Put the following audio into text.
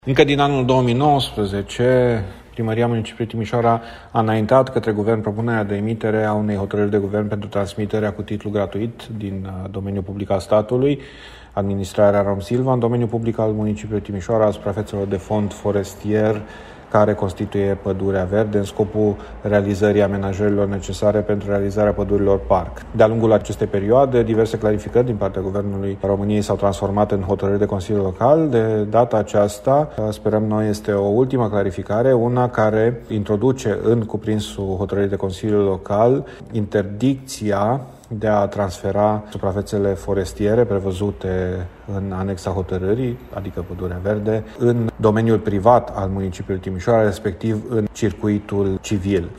Încă din anul 2019, Primăria Municipiului Timișoara a înaintat către Guvern propunerea de emitere a unei hotărâri de guvern pentru transmiterea cu titlu gratuit din domeniul public al statului, administrarea Romsilva, în domeniul public al Municipiului Timișoara, a suprafețelor de fond forestier care constituie pădurea verde în scopul realizării amenajărilor necesare pentru realizarea pădurilor parc. De-a lungul acestei perioade, diverse clarificări din partea Guvernului României s-au transformat în hotărâri de Consiliu Local. De data aceasta, sperăm noi, este o ultimă clarificare, una care introduce în cuprinsul hotărârii de Consiliu Local interdicția de a transfera suprafețele forestiere prevăzute în anexa hotărârii, adică pădurea verde, în domeniul privat al municipiului Timișoara, respectiv în circuitul civil.